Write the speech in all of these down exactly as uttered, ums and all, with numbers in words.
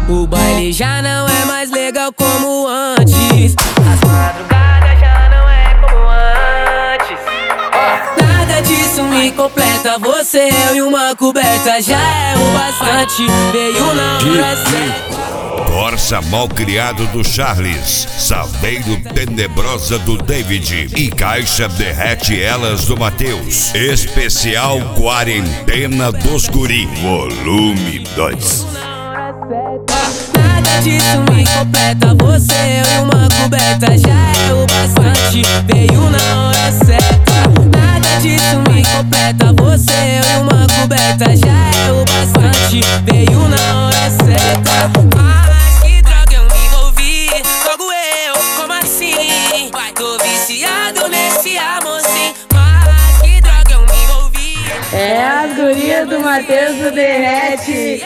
O baile já não é mais legal como antes. As madrugadas já não é como antes. Nada disso me completa. Você, eu e uma coberta já é o bastante. Veio na hora certa. Corsa mal criado do Charles, Saveiro tenebrosa do David e Caixa derrete elas do Matheus. Especial Quarentena dos Guri, volume dois. Nada disso me completa. Você, eu e uma coberta já é o bastante. Veio na hora certa. Nada disso me completa. Você, eu e uma coberta já é o bastante. Veio na hora certa. Mas que droga eu me envolvi. Logo eu, como assim? Vai, tô viciado nesse amor sim. Mas que droga eu me envolvi. É as gurias do Matheus do Derrete.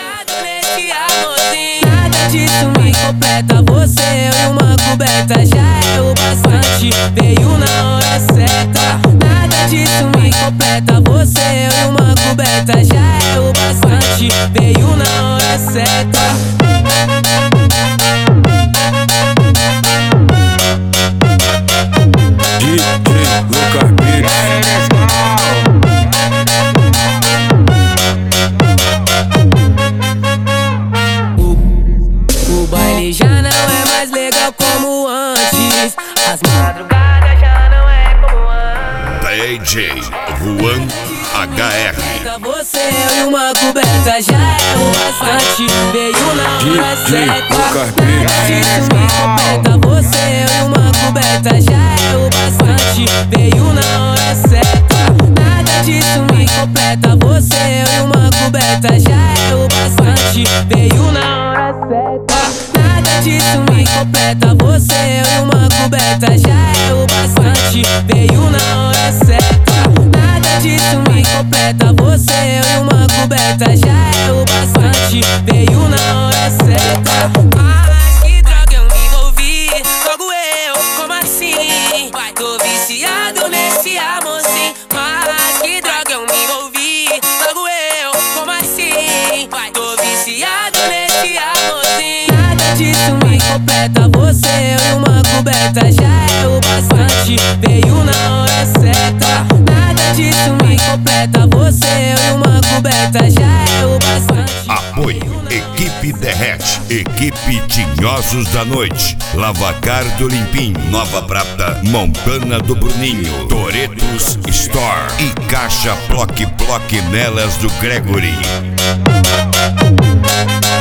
Nada disso me completa. Você, eu e uma coberta já é o bastante. Veio na hora certa. Nada disso me completa. Você, eu e uma coberta já é o bastante. Veio na hora certa. D J Lucas Beats. O baile já não é mais legal como antes. As madrugadas já não é como antes. D J Juan H R. Você, eu e uma coberta já é o bastante. Veio na hora certa. Nada disso me completa. Você, eu e uma coberta já é o bastante. Veio na hora certa. Nada disso me completa. Você, eu e uma coberta já é o bastante. Veio na hora certa. Nada disso me completa. Você, eu e uma coberta já é o bastante. Veio na hora certa. Nada disso me completa. Você, eu e uma coberta já é o bastante. Veio na hora certa. Mas que droga eu me envolvi. Logo eu, como assim? Vai, tô viciado nesse amor sim. Mas que droga eu me envolvi. Logo eu, como assim? Vai, tô viciado nesse amor sim. Nada disso me completa. Você, eu e uma coberta já é o bastante. Veio na hora certa. Nada disso me completa. Você, eu e uma coberta já é o bastante. Apoio Equipe Derrete, Equipe Tinhosos da Noite, Lavacar do Limpinho, Nova Prata, Montana do Bruninho, Toretos Store e Caixa Block Block Melas do Gregory.